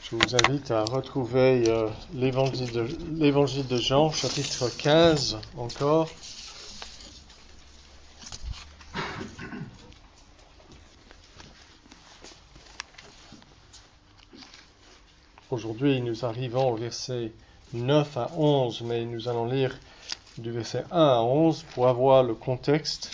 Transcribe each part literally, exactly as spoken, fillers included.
Je vous invite à retrouver euh, l'évangile, de, l'évangile de Jean, chapitre quinze encore. Aujourd'hui, nous arrivons au verset neuf à onze, mais nous allons lire du verset un à onze pour avoir le contexte.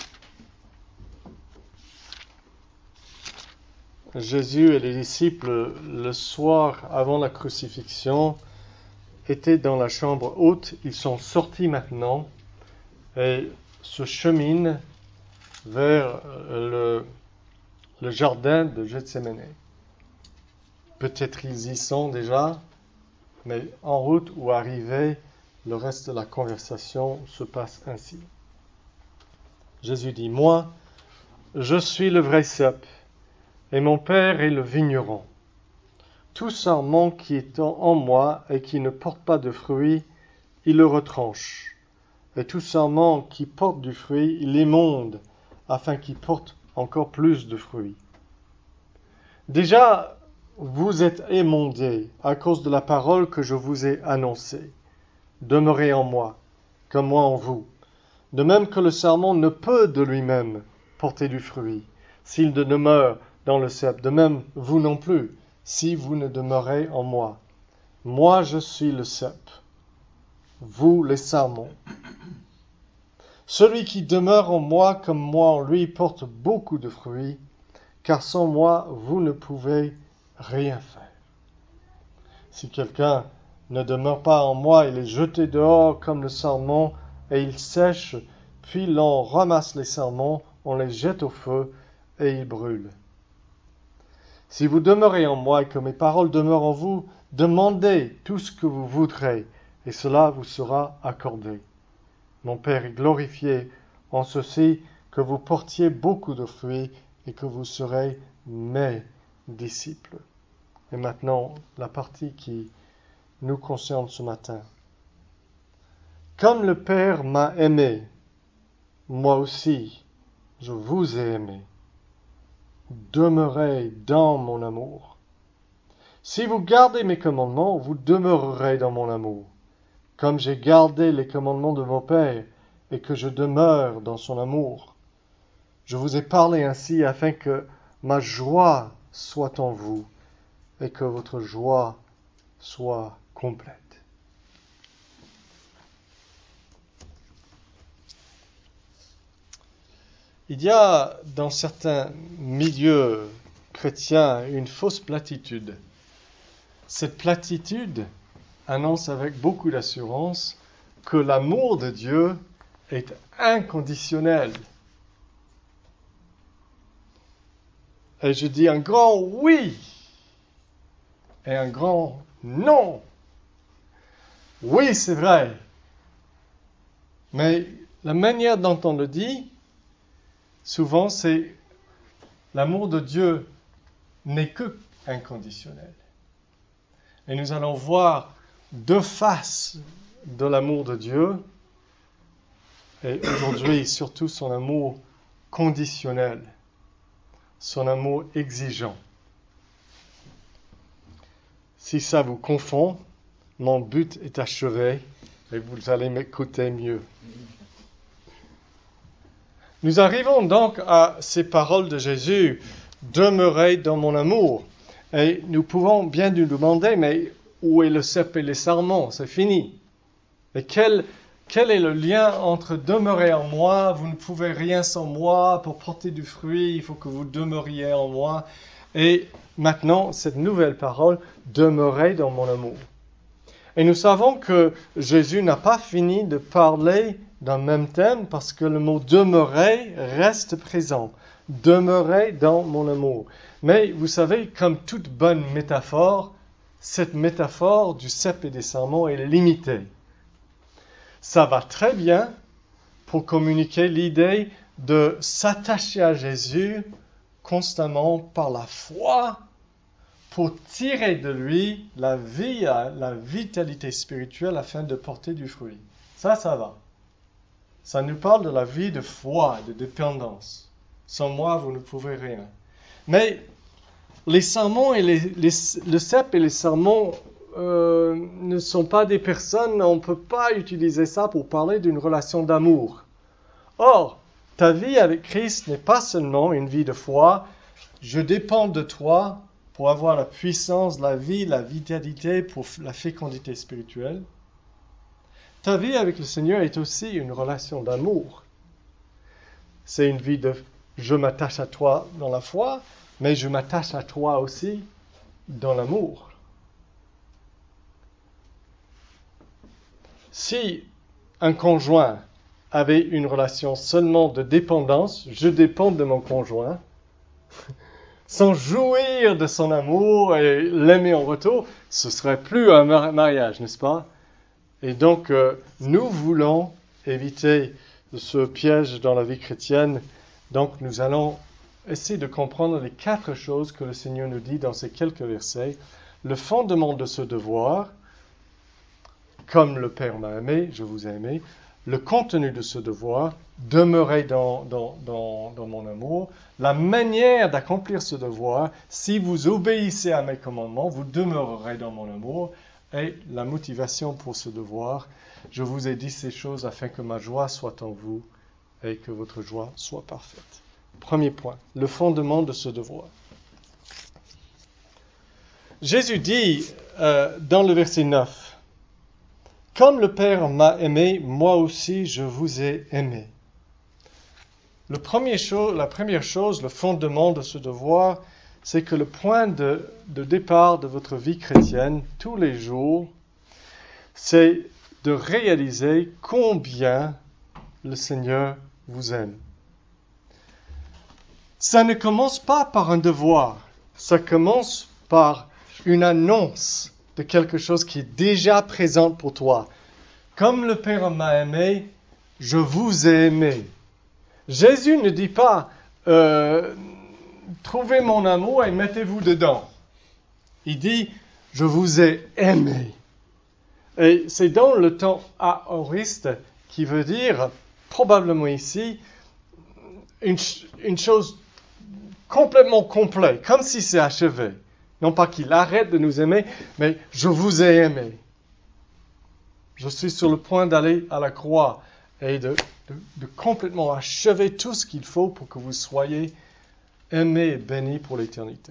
Jésus et les disciples, le soir avant la crucifixion, étaient dans la chambre haute. Ils sont sortis maintenant et se cheminent vers le, le jardin de Gethsémani. Peut-être ils y sont déjà, mais en route ou arrivés, le reste de la conversation se passe ainsi. Jésus dit, « Moi, je suis le vrai cep, et mon Père est le vigneron. Tout sarment qui est en moi et qui ne porte pas de fruit, il le retranche. Et tout sarment qui porte du fruit, il l'émonde, afin qu'il porte encore plus de fruits. Déjà, vous êtes émondés à cause de la parole que je vous ai annoncée. Demeurez en moi, comme moi en vous. De même que le sarment ne peut de lui-même porter du fruit, s'il ne demeure dans le cep, de même vous non plus, si vous ne demeurez en moi. Moi je suis le cep, vous les sarments. Celui qui demeure en moi comme moi en lui porte beaucoup de fruits, car sans moi vous ne pouvez rien faire. Si quelqu'un ne demeure pas en moi, il est jeté dehors comme le sarment, et il sèche, puis l'on ramasse les sarments, on les jette au feu, et ils brûlent. Si vous demeurez en moi et que mes paroles demeurent en vous, demandez tout ce que vous voudrez, et cela vous sera accordé. Mon Père est glorifié en ceci que vous portiez beaucoup de fruits et que vous serez mes disciples. » Et maintenant, la partie qui nous concerne ce matin. Comme le Père m'a aimé, moi aussi, je vous ai aimé. Demeurez dans mon amour. Si vous gardez mes commandements, vous demeurerez dans mon amour, comme j'ai gardé les commandements de mon Père et que je demeure dans son amour. Je vous ai parlé ainsi afin que ma joie soit en vous et que votre joie soit complète. Il y a dans certains milieux chrétiens une fausse platitude. Cette platitude annonce avec beaucoup d'assurance que l'amour de Dieu est inconditionnel. Et je dis un grand oui et un grand non. Oui, c'est vrai. Mais la manière dont on le dit, souvent, c'est l'amour de Dieu n'est que inconditionnel. Et nous allons voir deux faces de l'amour de Dieu. Et aujourd'hui, surtout son amour conditionnel, son amour exigeant. Si ça vous confond, mon but est achevé et vous allez m'écouter mieux. Nous arrivons donc à ces paroles de Jésus, « Demeurez dans mon amour ». Et nous pouvons bien nous demander, mais où est le cep et les sarments? C'est fini. Et quel, quel est le lien entre « demeurer en moi », vous ne pouvez rien sans moi, pour porter du fruit, il faut que vous demeuriez en moi. Et maintenant, cette nouvelle parole, « Demeurez dans mon amour ». Et nous savons que Jésus n'a pas fini de parler d'un même thème parce que le mot « demeurer » reste présent. « Demeurez dans mon amour ». Mais vous savez, comme toute bonne métaphore, cette métaphore du cep et des sarments est limitée. Ça va très bien pour communiquer l'idée de s'attacher à Jésus constamment par la foi, pour tirer de lui la vie, la vitalité spirituelle afin de porter du fruit. Ça, ça va. Ça nous parle de la vie de foi, de dépendance. Sans moi, vous ne pouvez rien. Mais les sermons et les, les, le cep et les sermons euh, ne sont pas des personnes, on ne peut pas utiliser ça pour parler d'une relation d'amour. Or, ta vie avec Christ n'est pas seulement une vie de foi, je dépends de toi pour avoir la puissance, la vie, la vitalité, pour la fécondité spirituelle. Ta vie avec le Seigneur est aussi une relation d'amour. C'est une vie de je m'attache à toi dans la foi, mais je m'attache à toi aussi dans l'amour. Si un conjoint avait une relation seulement de dépendance, je dépends de mon conjoint, sans jouir de son amour et l'aimer en retour, ce serait plus un mariage, n'est-ce pas? Et donc, euh, nous voulons éviter ce piège dans la vie chrétienne. Donc, nous allons essayer de comprendre les quatre choses que le Seigneur nous dit dans ces quelques versets. Le fondement de ce devoir, comme le Père m'a aimé, je vous ai aimé. Le contenu de ce devoir, demeurer dans, dans, dans, dans mon amour. La manière d'accomplir ce devoir, si vous obéissez à mes commandements, vous demeurerez dans mon amour. Et la motivation pour ce devoir, je vous ai dit ces choses afin que ma joie soit en vous et que votre joie soit parfaite. Premier point, le fondement de ce devoir. Jésus dit euh, dans le verset neuf, « Comme le Père m'a aimé, moi aussi je vous ai aimé. » Le premier chose, la première chose, le fondement de ce devoir, c'est que le point de, de départ de votre vie chrétienne, tous les jours, c'est de réaliser combien le Seigneur vous aime. Ça ne commence pas par un devoir, ça commence par une annonce de quelque chose qui est déjà présent pour toi. Comme le Père m'a aimé, je vous ai aimé. Jésus ne dit pas euh, « Trouvez mon amour et mettez-vous dedans ». Il dit « Je vous ai aimé ». Et c'est dans le temps aoriste qui veut dire, probablement ici, une, une chose complètement complète, comme si c'est achevé. Non pas qu'il arrête de nous aimer, mais « Je vous ai aimé ». Je suis sur le point d'aller à la croix et de, de, de complètement achever tout ce qu'il faut pour que vous soyez aimés et bénis pour l'éternité.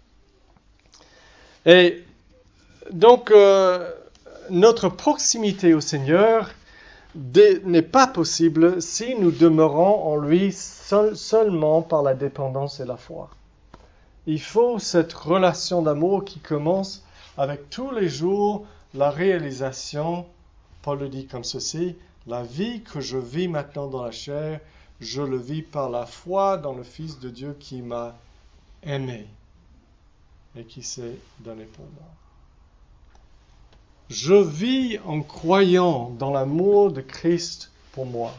Et donc, euh, notre proximité au Seigneur de, n'est pas possible si nous demeurons en lui seul, seulement par la dépendance et la foi. Il faut cette relation d'amour qui commence avec tous les jours la réalisation, Paul le dit comme ceci, la vie que je vis maintenant dans la chair, je le vis par la foi dans le Fils de Dieu qui m'a aimé et qui s'est donné pour moi. Je vis en croyant dans l'amour de Christ pour moi.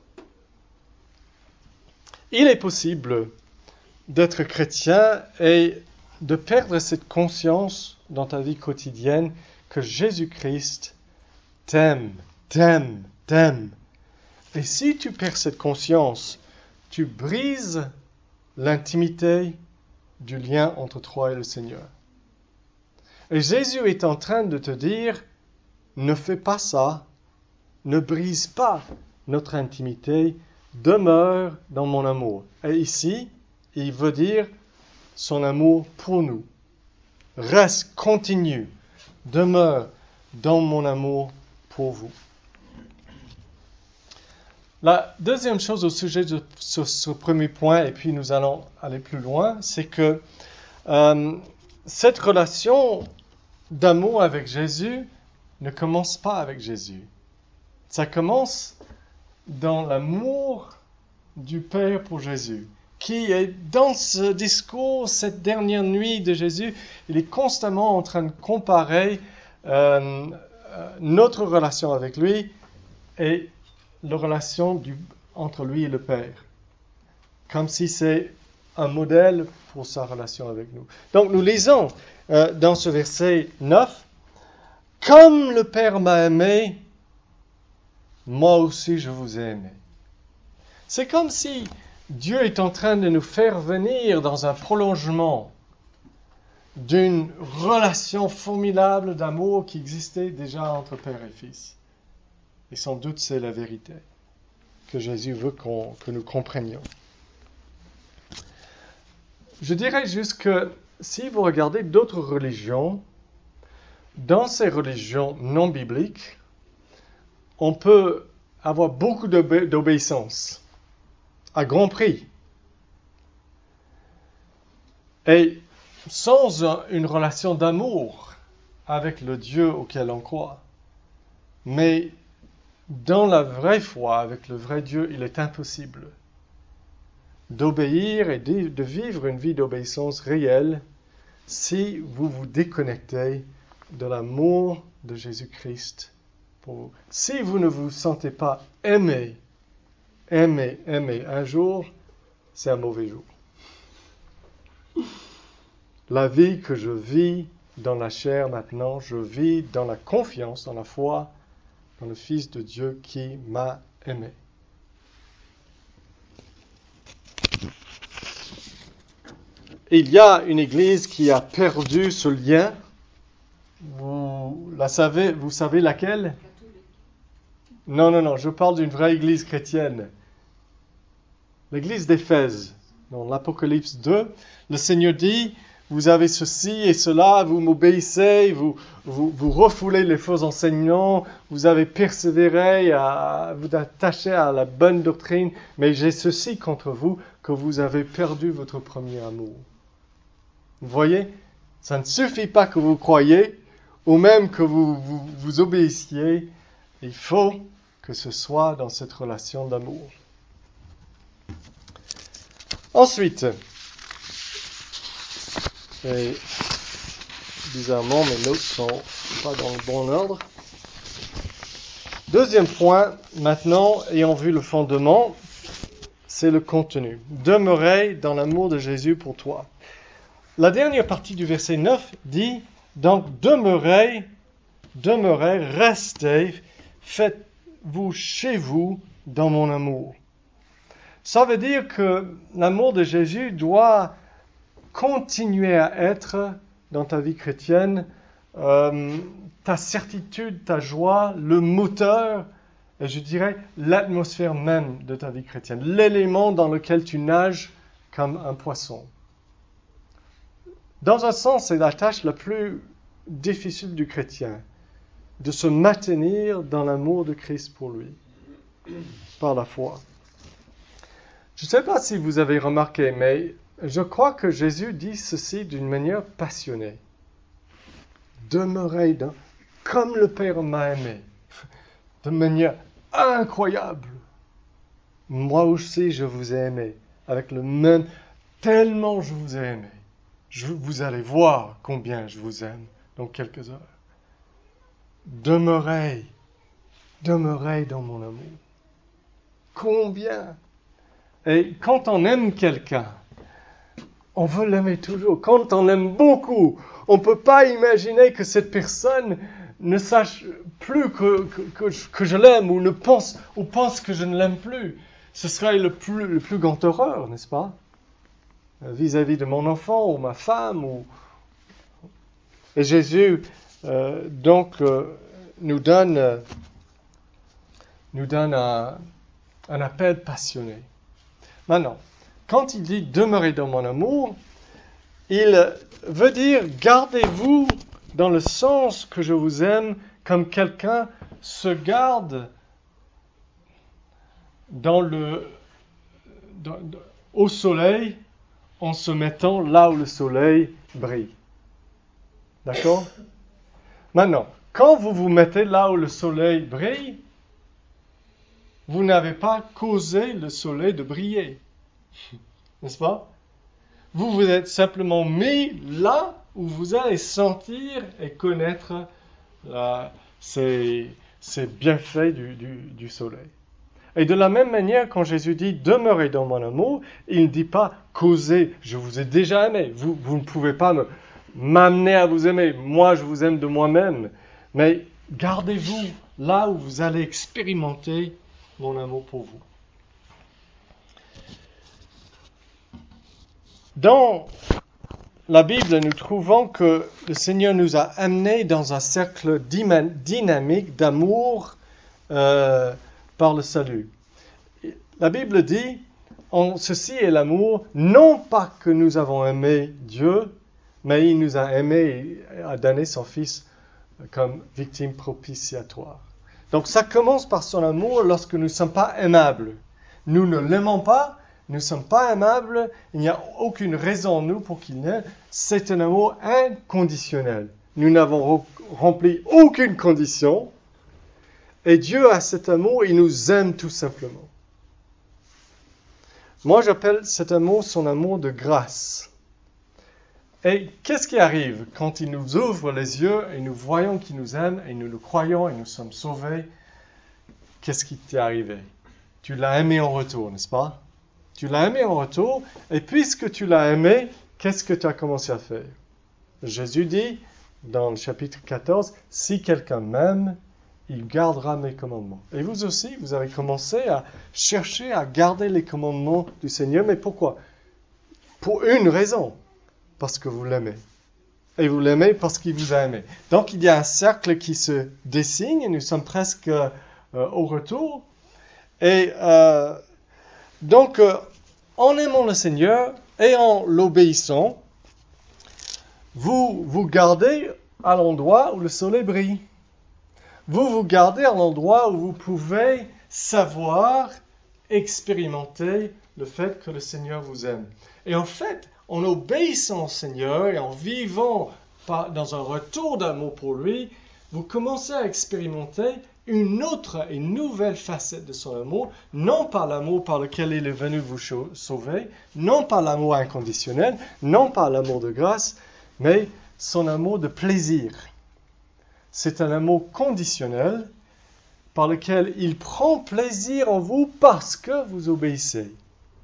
Il est possible d'être chrétien et de perdre cette conscience dans ta vie quotidienne que Jésus-Christ t'aime, t'aime, t'aime. Et si tu perds cette conscience, tu brises l'intimité du lien entre toi et le Seigneur. Et Jésus est en train de te dire, ne fais pas ça, ne brise pas notre intimité, demeure dans mon amour. Et ici, il veut dire son amour pour nous. Reste, continue, demeure dans mon amour pour vous. La deuxième chose au sujet de ce, ce premier point, et puis nous allons aller plus loin, c'est que euh, cette relation d'amour avec Jésus ne commence pas avec Jésus. Ça commence dans l'amour du Père pour Jésus, qui est dans ce discours, cette dernière nuit de Jésus, il est constamment en train de comparer euh, notre relation avec lui et la relation du, entre lui et le Père, comme si c'est un modèle pour sa relation avec nous. Donc nous lisons euh, dans ce verset neuf, « Comme le Père m'a aimé, moi aussi je vous ai aimé. » C'est comme si Dieu est en train de nous faire venir dans un prolongement d'une relation formidable d'amour qui existait déjà entre père et fils. Et sans doute c'est la vérité que Jésus veut qu'on, que nous comprenions. Je dirais juste que si vous regardez d'autres religions, dans ces religions non bibliques, on peut avoir beaucoup d'obé- d'obéissance à grand prix. Et sans un- une relation d'amour avec le Dieu auquel on croit. Mais dans la vraie foi, avec le vrai Dieu, il est impossible d'obéir et de, de vivre une vie d'obéissance réelle si vous vous déconnectez de l'amour de Jésus-Christ pour vous. Si vous ne vous sentez pas aimé, aimé, aimé un jour, c'est un mauvais jour. La vie que je vis dans la chair maintenant, je vis dans la confiance, dans la foi, dans le Fils de Dieu qui m'a aimé. Il y a une église qui a perdu ce lien. Vous la savez, vous savez laquelle? Non, non, non, je parle d'une vraie église chrétienne. L'église d'Éphèse, dans l'Apocalypse deux, le Seigneur dit, vous avez ceci et cela, vous m'obéissez, vous, vous, vous refoulez les faux enseignants, vous avez persévéré, à vous attacher à la bonne doctrine, mais j'ai ceci contre vous, que vous avez perdu votre premier amour. Vous voyez, ça ne suffit pas que vous croyiez, ou même que vous, vous, vous obéissiez, il faut que ce soit dans cette relation d'amour. Ensuite, et bizarrement mes notes sont pas dans le bon ordre. Deuxième point, maintenant, ayant vu le fondement, c'est le contenu. Demeurer dans l'amour de Jésus pour toi. La dernière partie du verset neuf dit, donc demeurez, demeurez, restez, faites-vous chez vous dans mon amour. Ça veut dire que l'amour de Jésus doit continuer à être dans ta vie chrétienne euh, ta certitude, ta joie, le moteur, et je dirais l'atmosphère même de ta vie chrétienne, l'élément dans lequel tu nages comme un poisson. Dans un sens, c'est la tâche la plus difficile du chrétien, de se maintenir dans l'amour de Christ pour lui, par la foi. Je ne sais pas si vous avez remarqué, mais je crois que Jésus dit ceci d'une manière passionnée. Demeurez dans, comme le Père m'a aimé, de manière incroyable. Moi aussi, je vous ai aimé, avec le même, tellement je vous ai aimé. Je, vous allez voir combien je vous aime dans quelques heures. Demeurez, demeurez dans mon amour. Combien? Et quand on aime quelqu'un, on veut l'aimer toujours. Quand on l'aime beaucoup, on ne peut pas imaginer que cette personne ne sache plus que, que, que, que je l'aime ou, ne pense, ou pense que je ne l'aime plus. Ce serait le plus, le plus grand horreur, n'est-ce pas? Vis-à-vis de mon enfant ou ma femme. Ou... Et Jésus, euh, donc, euh, nous donne, euh, nous donne un, un appel passionné. Maintenant, quand il dit « demeurez dans mon amour », il veut dire « gardez-vous dans le sens que je vous aime comme quelqu'un se garde dans le, dans, au soleil en se mettant là où le soleil brille. » D'accord? Maintenant, quand vous vous mettez là où le soleil brille, vous n'avez pas causé le soleil de briller. N'est-ce pas? Vous vous êtes simplement mis là où vous allez sentir et connaître la, ces, ces bienfaits du, du, du soleil. Et de la même manière, quand Jésus dit « demeurez dans mon amour », il ne dit pas « causez, je vous ai déjà aimé, vous, vous ne pouvez pas me, m'amener à vous aimer, moi je vous aime de moi-même », mais gardez-vous là où vous allez expérimenter mon amour pour vous. Dans la Bible, nous trouvons que le Seigneur nous a amenés dans un cercle dynamique d'amour euh, par le salut. La Bible dit, en ceci est l'amour, non pas que nous avons aimé Dieu, mais il nous a aimés et a donné son Fils comme victime propitiatoire. Donc ça commence par son amour lorsque nous ne sommes pas aimables. Nous ne l'aimons pas, nous ne sommes pas aimables, il n'y a aucune raison en nous pour qu'il n'ait. C'est un amour inconditionnel. Nous n'avons rempli aucune condition. Et Dieu a cet amour, il nous aime tout simplement. Moi, j'appelle cet amour son amour de grâce. Et qu'est-ce qui arrive quand il nous ouvre les yeux et nous voyons qu'il nous aime et nous le croyons et nous sommes sauvés? Qu'est-ce qui t'est arrivé? Tu l'as aimé en retour, n'est-ce pas? Tu l'as aimé en retour, et puisque tu l'as aimé, qu'est-ce que tu as commencé à faire? Jésus dit, dans le chapitre quatorze, « Si quelqu'un m'aime, il gardera mes commandements. » Et vous aussi, vous avez commencé à chercher à garder les commandements du Seigneur, mais pourquoi? Pour une raison, parce que vous l'aimez. Et vous l'aimez parce qu'il vous a aimé. Donc il y a un cercle qui se dessine, et nous sommes presque euh, au retour. Et euh, donc, euh, en aimant le Seigneur et en l'obéissant, vous vous gardez à l'endroit où le soleil brille. Vous vous gardez à l'endroit où vous pouvez savoir, expérimenter le fait que le Seigneur vous aime. Et en fait, en obéissant au Seigneur et en vivant par, dans un retour d'amour pour lui, vous commencez à expérimenter une autre et nouvelle facette de son amour, non par l'amour par lequel il est venu vous sauver, non par l'amour inconditionnel, non par l'amour de grâce, mais son amour de plaisir. C'est un amour conditionnel par lequel il prend plaisir en vous parce que vous obéissez.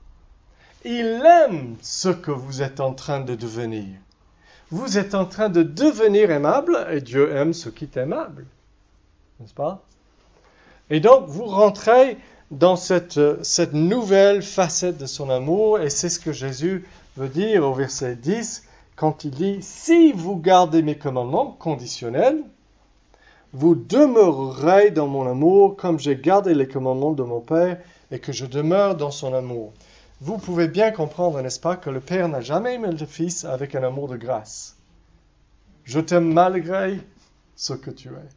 Il aime ce que vous êtes en train de devenir. Vous êtes en train de devenir aimable et Dieu aime ce qui est aimable. N'est-ce pas? Et donc, vous rentrez dans cette, cette nouvelle facette de son amour, et c'est ce que Jésus veut dire au verset dix, quand il dit « Si vous gardez mes commandements conditionnels, vous demeurerez dans mon amour comme j'ai gardé les commandements de mon Père et que je demeure dans son amour. » Vous pouvez bien comprendre, n'est-ce pas, que le Père n'a jamais aimé le Fils avec un amour de grâce. Je t'aime malgré ce que tu es.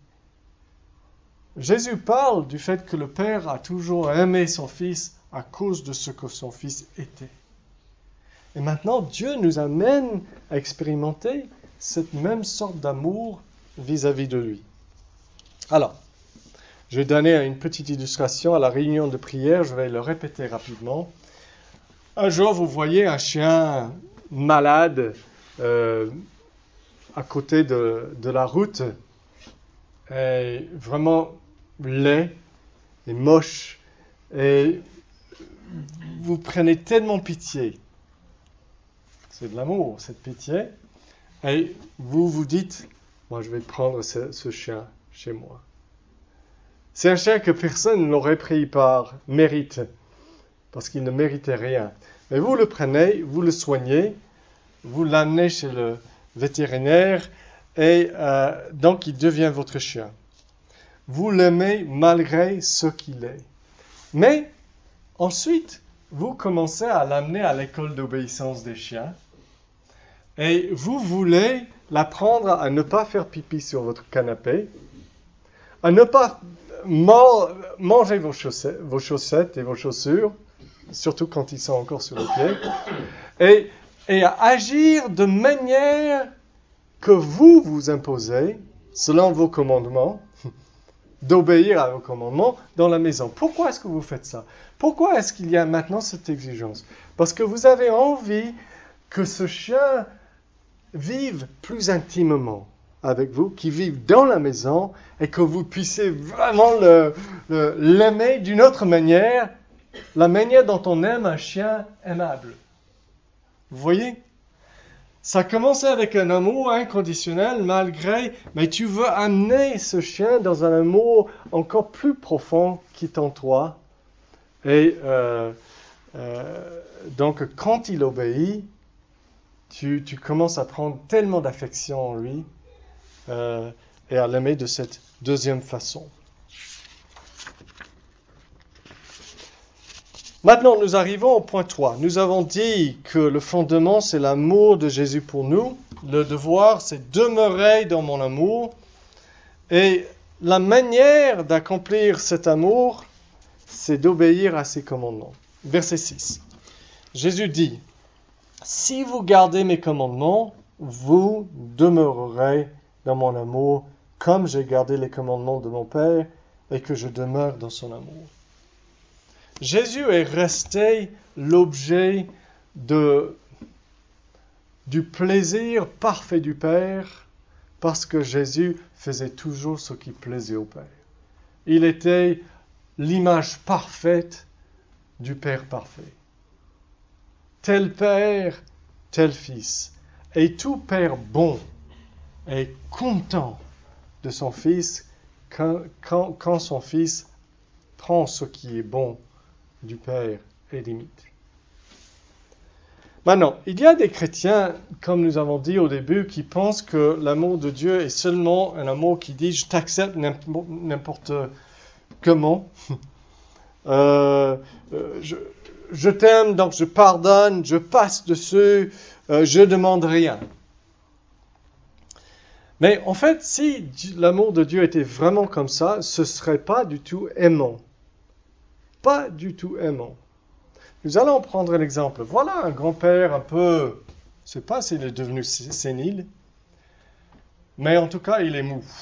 Jésus parle du fait que le Père a toujours aimé son Fils à cause de ce que son Fils était. Et maintenant, Dieu nous amène à expérimenter cette même sorte d'amour vis-à-vis de lui. Alors, je vais donner une petite illustration à la réunion de prière, je vais le répéter rapidement. Un jour, vous voyez un chien malade euh, à côté de, de la route, et vraiment laid et moche, et vous prenez tellement pitié. C'est de l'amour, cette pitié. Et vous vous dites, moi je vais prendre ce, ce chien chez moi. C'est un chien que personne ne l'aurait pris par mérite, parce qu'il ne méritait rien. Mais vous le prenez, vous le soignez, vous l'amenez chez le vétérinaire, et euh, donc il devient votre chien. Vous l'aimez malgré ce qu'il est. Mais ensuite, vous commencez à l'amener à l'école d'obéissance des chiens, et vous voulez l'apprendre à ne pas faire pipi sur votre canapé, à ne pas man- manger vos chaussettes, vos chaussettes et vos chaussures, surtout quand ils sont encore sur le pied, et, et à agir de manière que vous vous imposez, selon vos commandements, d'obéir à vos commandements dans la maison. Pourquoi est-ce que vous faites ça? Pourquoi est-ce qu'il y a maintenant cette exigence? Parce que vous avez envie que ce chien vive plus intimement avec vous, qu'il vive dans la maison et que vous puissiez vraiment le, le, l'aimer d'une autre manière, la manière dont on aime un chien aimable. Vous voyez? Ça commence avec un amour inconditionnel malgré, mais tu veux amener ce chien dans un amour encore plus profond qui est en toi. Et euh, euh, donc quand il obéit, tu, tu commences à prendre tellement d'affection en lui euh, et à l'aimer de cette deuxième façon. Maintenant, nous arrivons au point trois. Nous avons dit que le fondement, c'est l'amour de Jésus pour nous. Le devoir, c'est demeurer dans mon amour. Et la manière d'accomplir cet amour, c'est d'obéir à ses commandements. Verset six. Jésus dit, « Si vous gardez mes commandements, vous demeurerez dans mon amour, comme j'ai gardé les commandements de mon Père et que je demeure dans son amour. » Jésus est resté l'objet de, du plaisir parfait du Père parce que Jésus faisait toujours ce qui plaisait au Père. Il était l'image parfaite du Père parfait. Tel Père, tel Fils. Et tout Père bon est content de son Fils quand, quand, quand son Fils prend ce qui est bon du Père et l'imite. Maintenant, il y a des chrétiens, comme nous avons dit au début, qui pensent que l'amour de Dieu est seulement un amour qui dit « je t'accepte n'importe comment euh, je, je t'aime, donc je pardonne, je passe dessus, euh, je ne demande rien. » Mais en fait, si l'amour de Dieu était vraiment comme ça, ce ne serait pas du tout aimant. Pas du tout aimant. Nous allons prendre un exemple. Voilà un grand-père un peu, je ne sais pas s'il est devenu sénile, mais en tout cas, il est mou.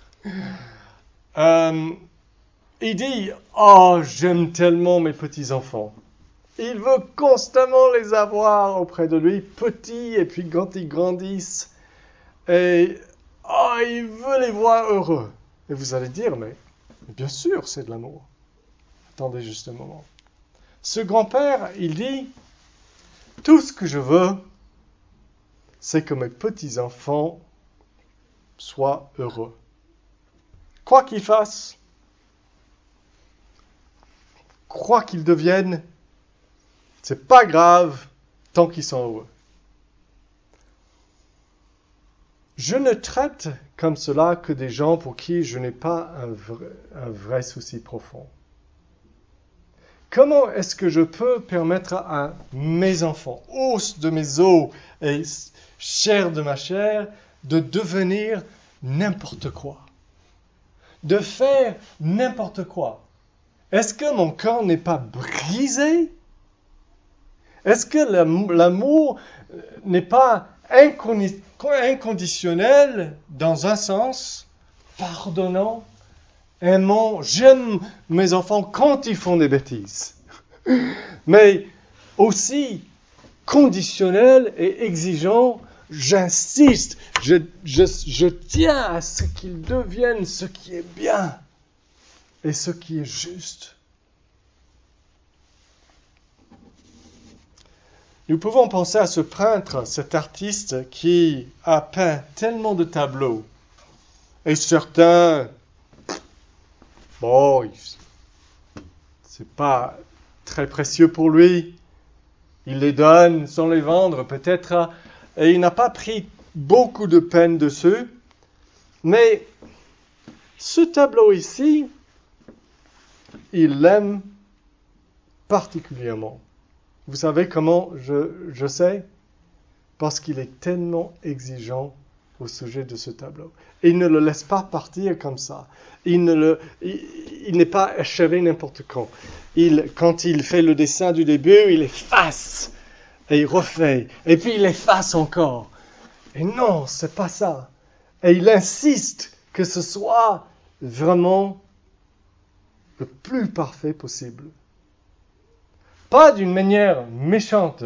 Euh, il dit, « Oh, j'aime tellement mes petits-enfants. » Il veut constamment les avoir auprès de lui, petits, et puis quand ils grandissent, et oh, il veut les voir heureux. Et vous allez dire, mais bien sûr, c'est de l'amour. Attendez juste un moment. Ce grand-père, il dit, « Tout ce que je veux, c'est que mes petits-enfants soient heureux. Quoi qu'ils fassent, quoi qu'ils deviennent, c'est pas grave tant qu'ils sont heureux. » Je ne traite comme cela que des gens pour qui je n'ai pas un vrai, un vrai souci profond. Comment est-ce que je peux permettre à mes enfants, os de mes os et chair de ma chair, de devenir n'importe quoi, de faire n'importe quoi? Est-ce que mon cœur n'est pas brisé? Est-ce que l'amour n'est pas inconditionnel dans un sens, pardonnant, aimant, j'aime mes enfants quand ils font des bêtises, mais aussi conditionnel et exigeant, j'insiste, je, je, je tiens à ce qu'ils deviennent ce qui est bien et ce qui est juste. Nous pouvons penser à ce peintre, cet artiste qui a peint tellement de tableaux. Et certains, bon, c'est pas très précieux pour lui. Il les donne sans les vendre peut-être. Et il n'a pas pris beaucoup de peine dessus. Mais ce tableau ici, il l'aime particulièrement. Vous savez comment je, je sais? Parce qu'il est tellement exigeant au sujet de ce tableau. Il ne le laisse pas partir comme ça. Il, ne le, il, il n'est pas achevé n'importe quand. Il, quand il fait le dessin du début, il efface et il refait. Et puis il efface encore. Et non, c'est pas ça. Et il insiste que ce soit vraiment le plus parfait possible. Pas d'une manière méchante,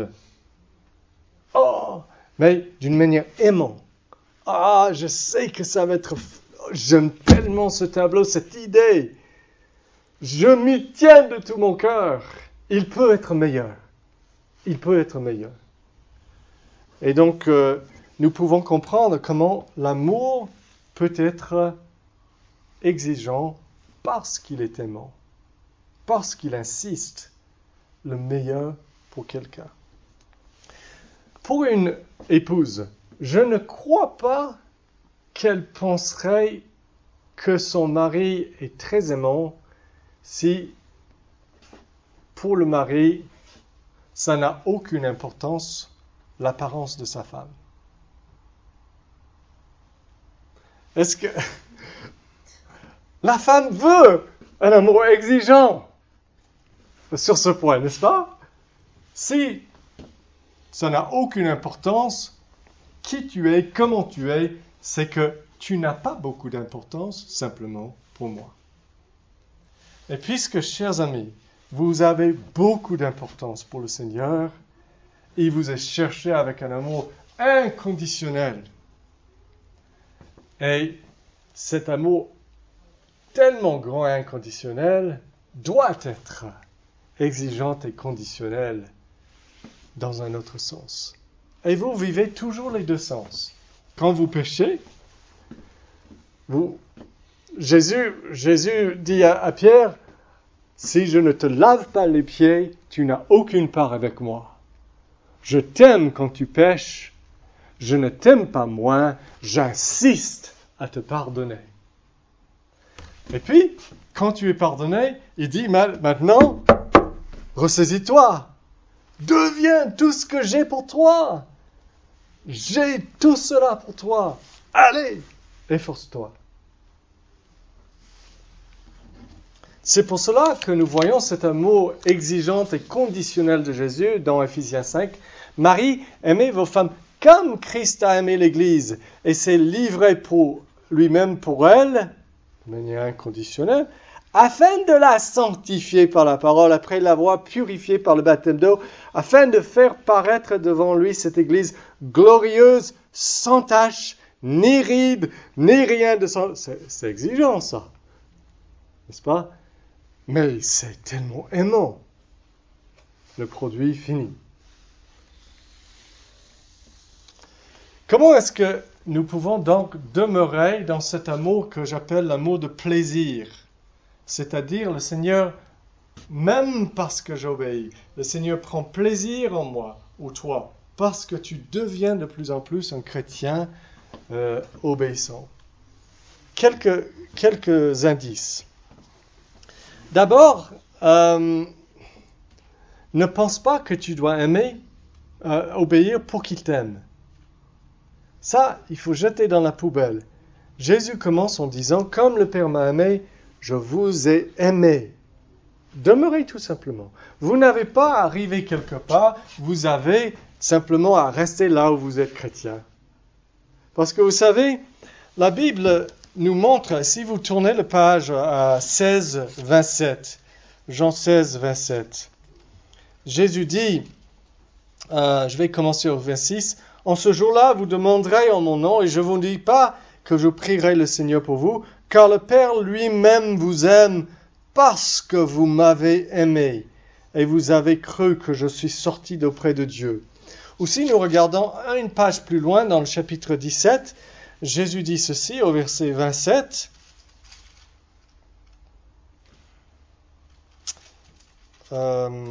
oh, mais d'une manière aimante. Ah, je sais que ça va être... J'aime tellement ce tableau, cette idée. Je m'y tiens de tout mon cœur. Il peut être meilleur. Il peut être meilleur. Et donc, euh, nous pouvons comprendre comment l'amour peut être exigeant parce qu'il est aimant, parce qu'il insiste le meilleur pour quelqu'un. pour une épouse, je ne crois pas qu'elle penserait que son mari est très aimant si, pour le mari, ça n'a aucune importance, l'apparence de sa femme. Est-ce que la femme veut un amour exigeant sur ce point, n'est-ce pas? Si ça n'a aucune importance, qui tu es, comment tu es, c'est que tu n'as pas beaucoup d'importance simplement pour moi. Et puisque, chers amis, vous avez beaucoup d'importance pour le Seigneur, il vous est cherché avec un amour inconditionnel. Et cet amour tellement grand et inconditionnel doit être exigeant et conditionnel dans un autre sens. Et vous vivez toujours les deux sens. Quand vous péchez, vous, Jésus, Jésus dit à, à Pierre, « Si je ne te lave pas les pieds, tu n'as aucune part avec moi. Je t'aime quand tu pêches, je ne t'aime pas moins, j'insiste à te pardonner. » Et puis, quand tu es pardonné, il dit, « Maintenant, ressaisis-toi, deviens tout ce que j'ai pour toi. J'ai tout cela pour toi. Allez, efforce-toi. » C'est pour cela que nous voyons cet amour exigeant et conditionnel de Jésus dans Ephésiens cinq. « Marie, aimez vos femmes comme Christ a aimé l'Église et s'est livré pour lui-même pour elle, de manière inconditionnelle, afin de la sanctifier par la parole, après l'avoir purifiée par le baptême d'eau, afin de faire paraître devant lui cette Église glorieuse, sans tache, ni ride, ni rien de sang. » C'est, c'est exigeant, ça. N'est-ce pas? Mais c'est tellement aimant. Le produit fini. Comment est-ce que nous pouvons donc demeurer dans cet amour que j'appelle l'amour de plaisir? C'est-à-dire le Seigneur, même parce que j'obéis, le Seigneur prend plaisir en moi ou toi, parce que tu deviens de plus en plus un chrétien euh, obéissant. Quelques, quelques indices. D'abord, euh, ne pense pas que tu dois aimer, euh, obéir pour qu'il t'aime. Ça, il faut jeter dans la poubelle. Jésus commence en disant, « Comme le Père m'a aimé, je vous ai aimé. » Demeurez tout simplement. Vous n'avez pas à arriver quelque part, vous avez simplement à rester là où vous êtes chrétien. Parce que vous savez, la Bible nous montre, si vous tournez la page à seize, vingt-sept, Jean seize, vingt-sept, Jésus dit, euh, je vais commencer au vingt-six, « En ce jour-là, vous demanderez en mon nom, et je ne vous dis pas que je prierai le Seigneur pour vous, car le Père lui-même vous aime parce que vous m'avez aimé, et vous avez cru que je suis sorti d'auprès de Dieu. » Ou si nous regardons une page plus loin, dans le chapitre dix-sept, Jésus dit ceci au verset vingt-sept. Euh,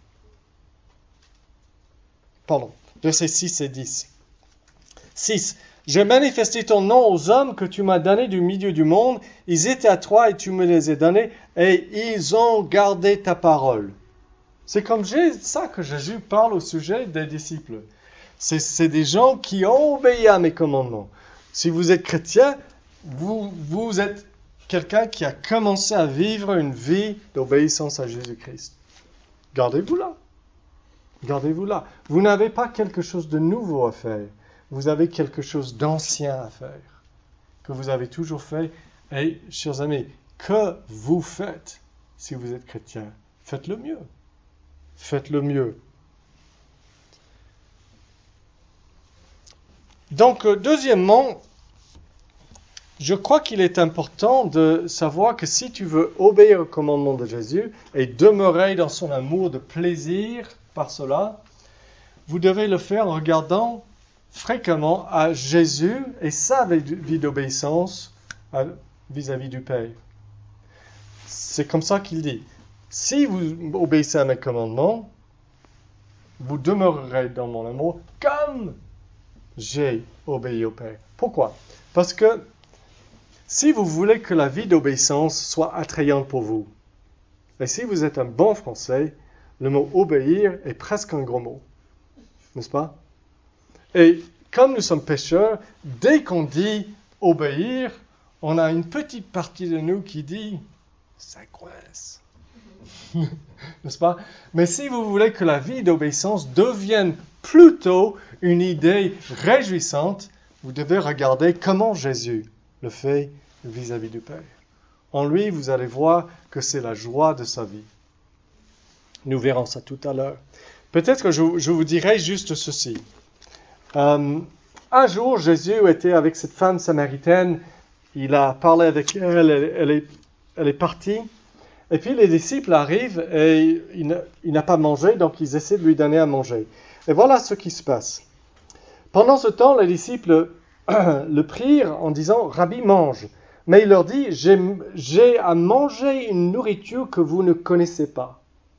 pardon, versets six et dix. six. « J'ai manifesté ton nom aux hommes que tu m'as donnés du milieu du monde. Ils étaient à toi et tu me les as donnés et ils ont gardé ta parole. » C'est comme ça que Jésus parle au sujet des disciples. C'est, c'est des gens qui ont obéi à mes commandements. Si vous êtes chrétien, vous, vous êtes quelqu'un qui a commencé à vivre une vie d'obéissance à Jésus-Christ. Gardez-vous là. Gardez-vous là. Vous n'avez pas quelque chose de nouveau à faire. Vous avez quelque chose d'ancien à faire, que vous avez toujours fait. Et, chers amis, que vous faites si vous êtes chrétien? Faites le mieux. Faites le mieux. Donc, deuxièmement, je crois qu'il est important de savoir que si tu veux obéir au commandement de Jésus et demeurer dans son amour de plaisir par cela, vous devez le faire en regardant fréquemment à Jésus et sa vie d'obéissance vis-à-vis du Père. C'est comme ça qu'il dit. Si vous obéissez à mes commandements, vous demeurerez dans mon amour comme j'ai obéi au Père. Pourquoi? Parce que si vous voulez que la vie d'obéissance soit attrayante pour vous, et si vous êtes un bon Français, le mot obéir est presque un gros mot, n'est-ce pas? Et comme nous sommes pécheurs, dès qu'on dit obéir, on a une petite partie de nous qui dit ça coince. N'est-ce pas? Mais si vous voulez que la vie d'obéissance devienne plutôt une idée réjouissante, vous devez regarder comment Jésus le fait vis-à-vis du Père. En lui, vous allez voir que c'est la joie de sa vie. Nous verrons ça tout à l'heure. Peut-être que je, je vous dirai juste ceci. Euh, un jour, Jésus était avec cette femme samaritaine. Il a parlé avec elle. Elle, elle, est, elle est partie. Et puis les disciples arrivent et il, il n'a pas mangé, donc ils essaient de lui donner à manger. Et voilà ce qui se passe. Pendant ce temps, les disciples le prirent en disant « Rabbi, mange ». Mais il leur dit « J'ai, j'ai à manger une nourriture que vous ne connaissez pas ».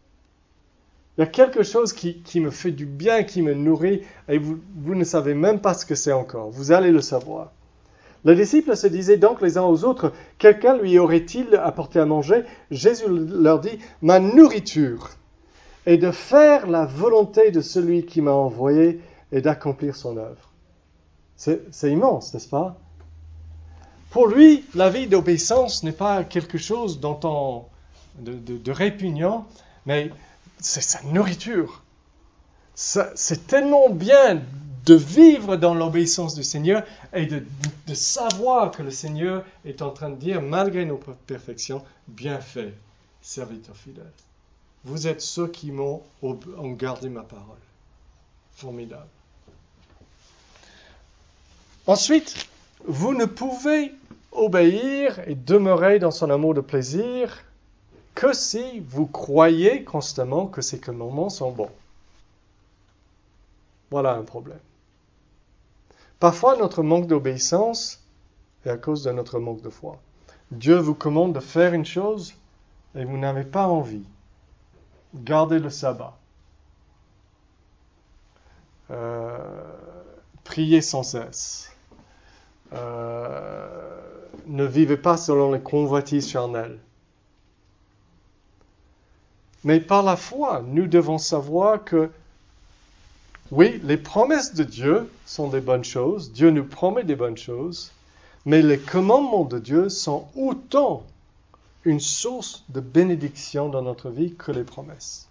Il y a quelque chose qui, qui me fait du bien, qui me nourrit, et vous, vous ne savez même pas ce que c'est encore. Vous allez le savoir. Les disciples se disaient donc les uns aux autres, quelqu'un lui aurait-il apporté à manger? Jésus leur dit, ma nourriture est de faire la volonté de celui qui m'a envoyé et d'accomplir son œuvre. C'est, c'est immense, n'est-ce pas? Pour lui, la vie d'obéissance n'est pas quelque chose dont on, de, de, de répugnant, mais c'est sa nourriture. Ça, c'est tellement bien de vivre dans l'obéissance du Seigneur et de, de savoir que le Seigneur est en train de dire, malgré nos perfections, bien fait, serviteur fidèle. Vous êtes ceux qui m'ont ont gardé ma parole. Formidable. Ensuite, vous ne pouvez obéir et demeurer dans son amour de plaisir que si vous croyez constamment que ces commandements sont bons. Voilà un problème. Parfois, notre manque d'obéissance est à cause de notre manque de foi. Dieu vous commande de faire une chose et vous n'avez pas envie. Gardez le sabbat. Euh, priez sans cesse. Euh, ne vivez pas selon les convoitises charnelles. Mais par la foi, nous devons savoir que oui, les promesses de Dieu sont des bonnes choses. Dieu nous promet des bonnes choses. Mais les commandements de Dieu sont autant une source de bénédiction dans notre vie que les promesses.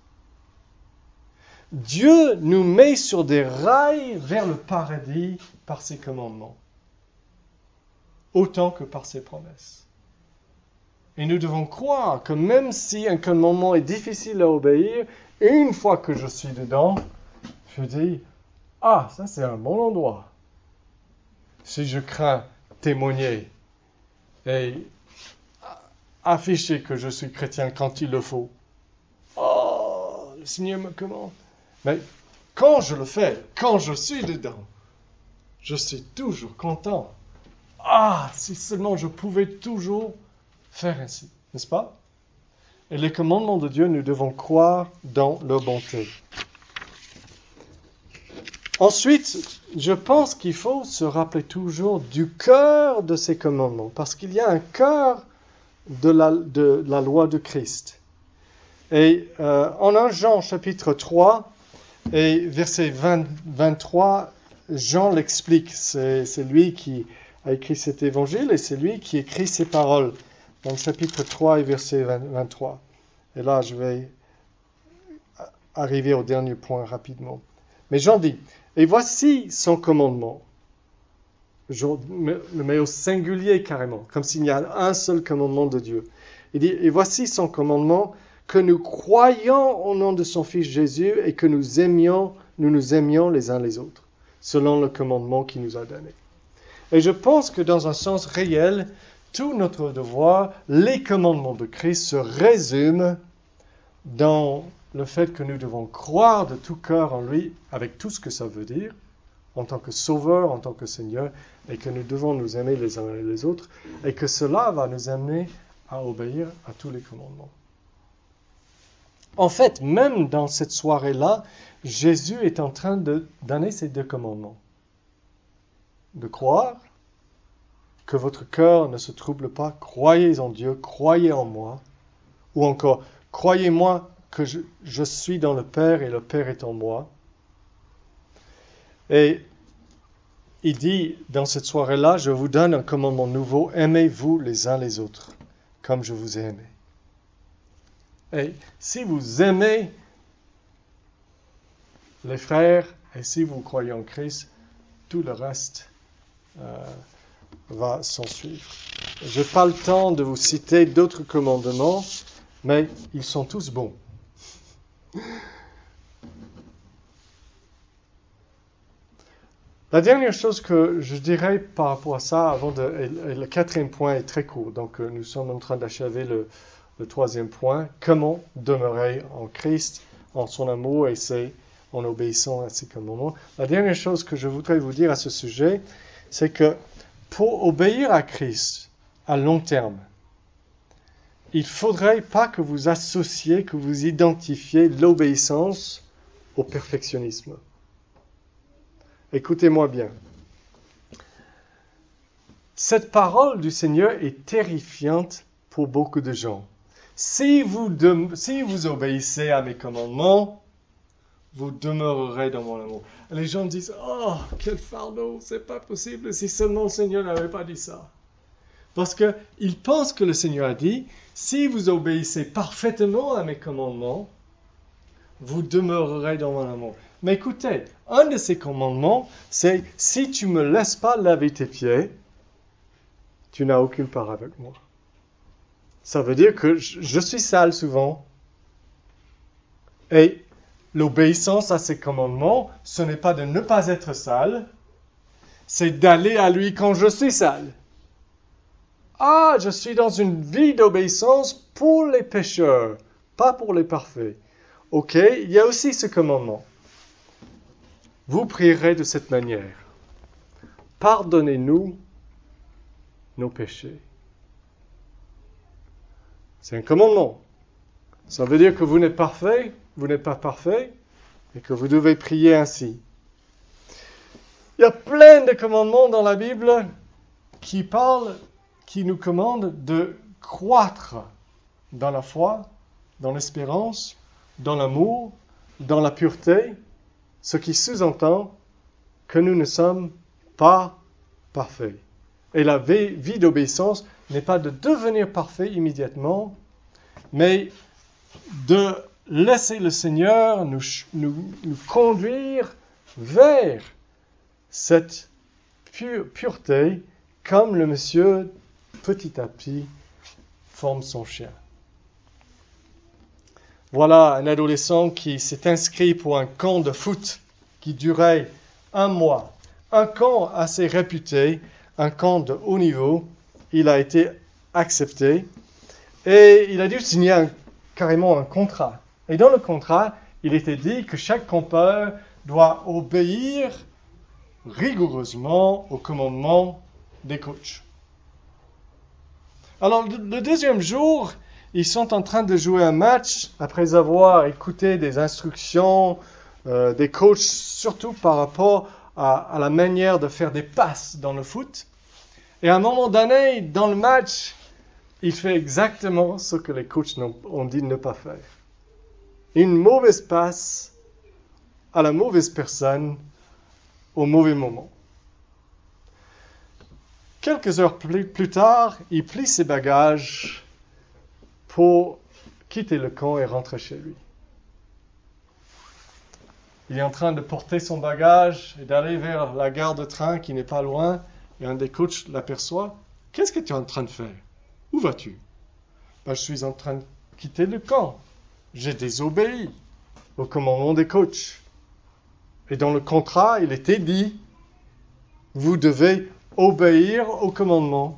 Dieu nous met sur des rails vers le paradis par ses commandements, autant que par ses promesses. Et nous devons croire que même si un commandement est difficile à obéir, une fois que je suis dedans, je dis, ah, ça c'est un bon endroit. Si je crains témoigner et afficher que je suis chrétien quand il le faut. Oh, le Seigneur me commande. Mais quand je le fais, quand je suis dedans, je suis toujours content. Ah, si seulement je pouvais toujours faire ainsi, n'est-ce pas? Et les commandements de Dieu, nous devons croire dans leur bonté. Ensuite, je pense qu'il faut se rappeler toujours du cœur de ces commandements, parce qu'il y a un cœur de la, de la loi de Christ. Et euh, en premier Jean chapitre trois et verset vingt, vingt-trois, Jean l'explique. C'est, c'est lui qui a écrit cet évangile et c'est lui qui écrit ces paroles dans le chapitre trois et verset vingt-trois. Et là, je vais arriver au dernier point rapidement. Mais Jean dit, et voici son commandement. Je le mets au singulier carrément, comme s'il y a un seul commandement de Dieu. Il dit, et voici son commandement, que nous croyions au nom de son Fils Jésus et que nous aimions, nous nous aimions les uns les autres, selon le commandement qu'il nous a donné. Et je pense que dans un sens réel, tout notre devoir, les commandements de Christ se résument dans le fait que nous devons croire de tout cœur en lui, avec tout ce que ça veut dire, en tant que sauveur, en tant que Seigneur, et que nous devons nous aimer les uns et les autres, et que cela va nous amener à obéir à tous les commandements. En fait, même dans cette soirée-là, Jésus est en train de donner ces deux commandements. De croire, que votre cœur ne se trouble pas, croyez en Dieu, croyez en moi, ou encore, croyez-moi que je, je suis dans le Père et le Père est en moi. Et il dit dans cette soirée-là, je vous donne un commandement nouveau, aimez-vous les uns les autres, comme je vous ai aimé. Et si vous aimez les frères, et si vous croyez en Christ, tout le reste euh, va s'en suivre. Je n'ai pas le temps de vous citer d'autres commandements, mais ils sont tous bons. La dernière chose que je dirais par rapport à ça, avant de, et, et le quatrième point est très court, donc euh, nous sommes en train d'achever le, le troisième point, comment demeurer en Christ, en son amour, et c'est en obéissant à ses commandements. La dernière chose que je voudrais vous dire à ce sujet, c'est que pour obéir à Christ à long terme, il ne faudrait pas que vous associez, que vous identifiez l'obéissance au perfectionnisme. Écoutez-moi bien. Cette parole du Seigneur est terrifiante pour beaucoup de gens. Si vous, de, si vous obéissez à mes commandements, vous demeurerez dans mon amour. Les gens disent, oh, quel fardeau, c'est pas possible si seulement le Seigneur n'avait pas dit ça. Parce qu'ils pensent que le Seigneur a dit, si vous obéissez parfaitement à mes commandements, vous demeurerez dans mon amour. Mais écoutez, un de ces commandements, c'est si tu ne me laisses pas laver tes pieds, tu n'as aucune part avec moi. Ça veut dire que je suis sale souvent. Et l'obéissance à ces commandements, ce n'est pas de ne pas être sale, c'est d'aller à lui quand je suis sale. Ah, je suis dans une vie d'obéissance pour les pécheurs, pas pour les parfaits. Ok, il y a aussi ce commandement. Vous prierez de cette manière. Pardonnez-nous nos péchés. C'est un commandement. Ça veut dire que vous n'êtes parfait, vous n'êtes pas parfait, et que vous devez prier ainsi. Il y a plein de commandements dans la Bible qui parlent, qui nous commandent de croître dans la foi, dans l'espérance, dans l'amour, dans la pureté, ce qui sous-entend que nous ne sommes pas parfaits. Et la vie d'obéissance n'est pas de devenir parfait immédiatement, mais de laisser le Seigneur nous, nous, nous conduire vers cette pu- pureté, comme le monsieur, petit à petit, forme son chien. Voilà un adolescent qui s'est inscrit pour un camp de foot qui durait un mois. Un camp assez réputé, un camp de haut niveau. Il a été accepté et il a dû signer un, carrément un contrat. Et dans le contrat, il était dit que chaque campeur doit obéir rigoureusement aux commandements des coachs. Alors, le deuxième jour, ils sont en train de jouer un match après avoir écouté des instructions euh, des coachs, surtout par rapport à, à la manière de faire des passes dans le foot. Et à un moment donné, dans le match, il fait exactement ce que les coachs ont dit de ne pas faire. Une mauvaise passe à la mauvaise personne au mauvais moment. Quelques heures plus, plus tard, il plie ses bagages pour quitter le camp et rentrer chez lui. Il est en train de porter son bagage et d'aller vers la gare de train qui n'est pas loin, et un des coachs l'aperçoit. « Qu'est-ce que tu es en train de faire? Où vas-tu? » Ben, « Je suis en train de quitter le camp. J'ai désobéi au commandement des coachs. » Et dans le contrat, il était dit, vous devez obéir au commandement.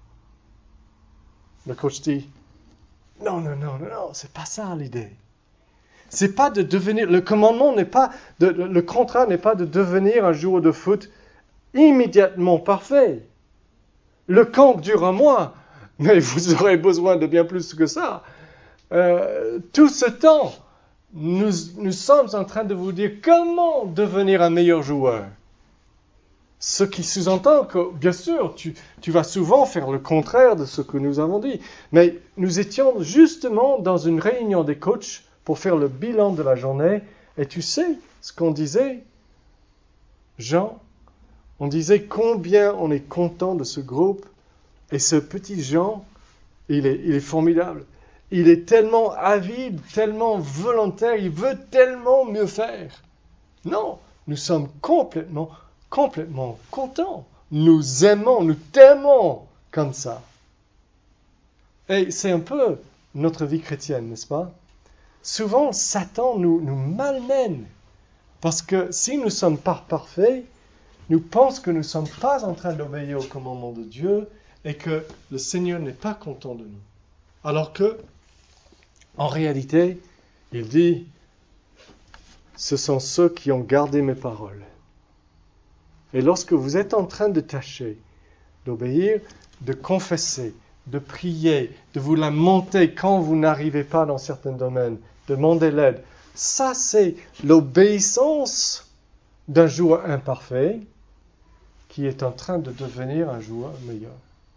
Le coach dit, non, non, non, non, non, c'est pas ça l'idée. C'est pas de devenir, le commandement n'est pas, de, le contrat n'est pas de devenir un joueur de foot immédiatement parfait. Le camp dure un mois, mais vous aurez besoin de bien plus que ça. euh, tout ce temps, nous, nous sommes en train de vous dire comment devenir un meilleur joueur. Ce qui sous-entend que, bien sûr, tu, tu vas souvent faire le contraire de ce que nous avons dit. Mais nous étions justement dans une réunion des coachs pour faire le bilan de la journée. Et tu sais ce qu'on disait, Jean? On disait combien on est content de ce groupe. Et ce petit Jean, il est, il est formidable. Il est tellement avide, tellement volontaire, il veut tellement mieux faire. Non, nous sommes complètement... complètement contents. Nous aimons, nous t'aimons comme ça. Et c'est un peu notre vie chrétienne, n'est-ce pas? Souvent, Satan nous, nous malmène. Parce que si nous ne sommes pas parfaits, nous pensons que nous ne sommes pas en train d'obéir au commandement de Dieu et que le Seigneur n'est pas content de nous. Alors que, en réalité, il dit, ce sont ceux qui ont gardé mes paroles. Et lorsque vous êtes en train de tâcher, d'obéir, de confesser, de prier, de vous lamenter quand vous n'arrivez pas dans certains domaines, demander l'aide, ça c'est l'obéissance d'un joueur imparfait qui est en train de devenir un joueur meilleur.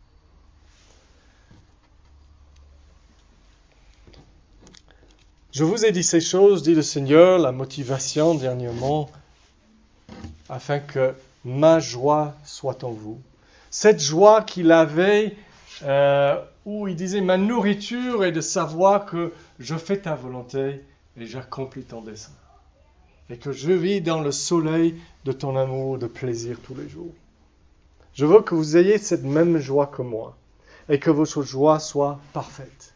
Je vous ai dit ces choses, dit le Seigneur, la motivation dernièrement, afin que ma joie soit en vous. Cette joie qu'il avait, euh, où il disait, ma nourriture est de savoir que je fais ta volonté et j'accomplis ton dessein. Et que je vis dans le soleil de ton amour, de plaisir tous les jours. Je veux que vous ayez cette même joie que moi et que votre joie soit parfaite.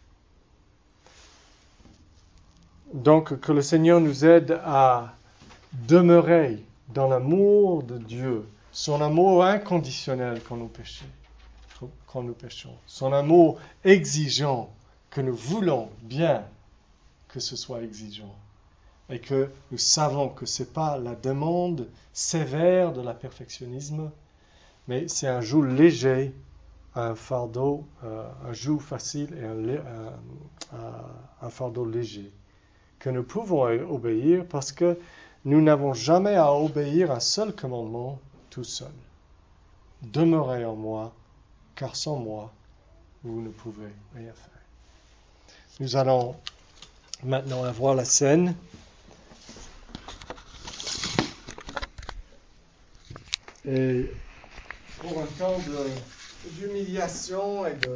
Donc, que le Seigneur nous aide à demeurer dans l'amour de Dieu, son amour inconditionnel quand nous péchons, quand nous péchons, son amour exigeant, que nous voulons bien que ce soit exigeant, et que nous savons que ce n'est pas la demande sévère de la perfectionnisme, mais c'est un joug léger, un fardeau, euh, un joug facile et un, un, un, un fardeau léger, que nous pouvons obéir parce que nous n'avons jamais à obéir à un seul commandement tout seul. Demeurez en moi, car sans moi, vous ne pouvez rien faire. Nous allons maintenant avoir la scène. Et pour un temps de, d'humiliation et de